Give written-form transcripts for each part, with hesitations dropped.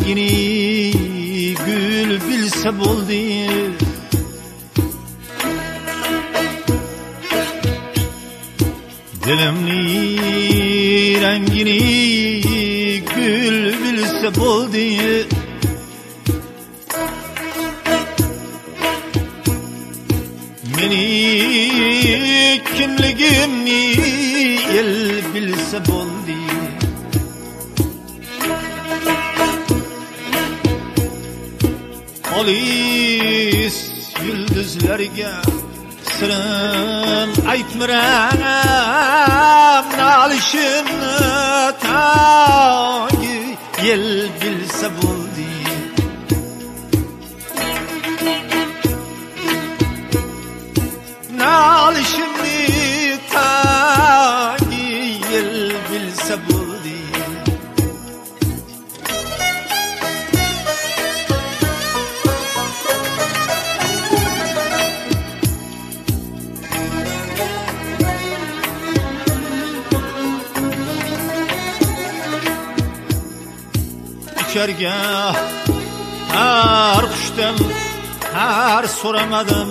rengini gül bilse bo'ldi. Dilimni rengini gül bilse bo'ldi. Meni kimligimni el bilse bo'ldi. Olis yulduzlarga sirim aytmiram, nalishimni tagi el bilse bo'ldi. Nalishimni tagi el bilse bo'ldi. Uçarga har qushdan har so'ramadim.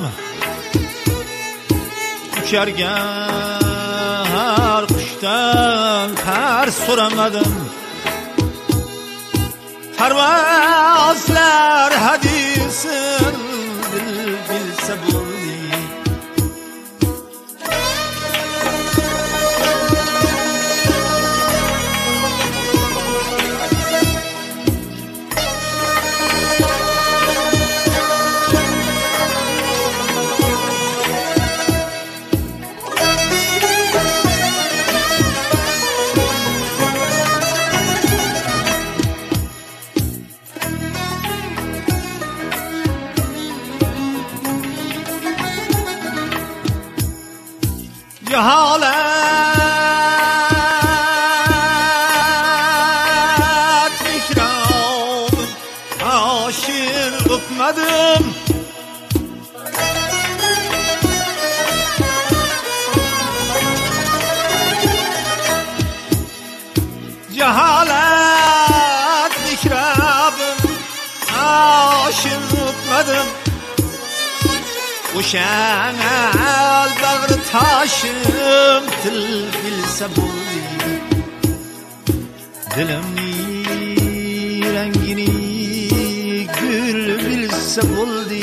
Uçarga har qushdan har so'ramadim. Parvozlar hadisin bilse bo'ldi. Cehalet mihrabım, aşık öpmedim. Cehalet mihrabım, aşık öpmedim. Uşan el bağrı taşım til bilse bo'ldi. Dilimni rengini gül bilse bo'ldi.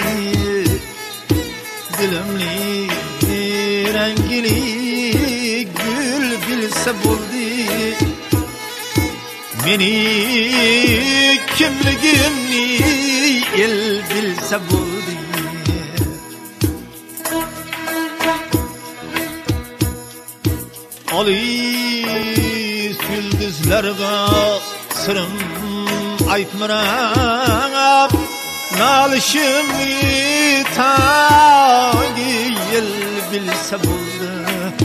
Dilimni rengini gül bilse bo'ldi. Meni kimligimni el bilse bo'ldi. Olis yulduzlarga sirim aytmiram, nalishimni tagi el bilse bo'ldi.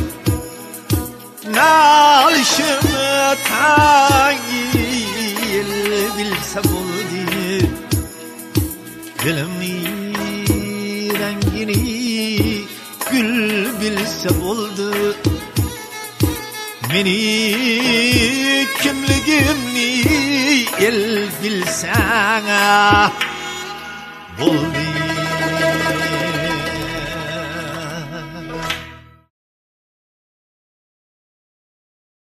Nalishimni tagi el bilse bo'ldi. Dilimni rengini gül bilse bo'ldi. Meni kimligimni el bilse bo'ldi.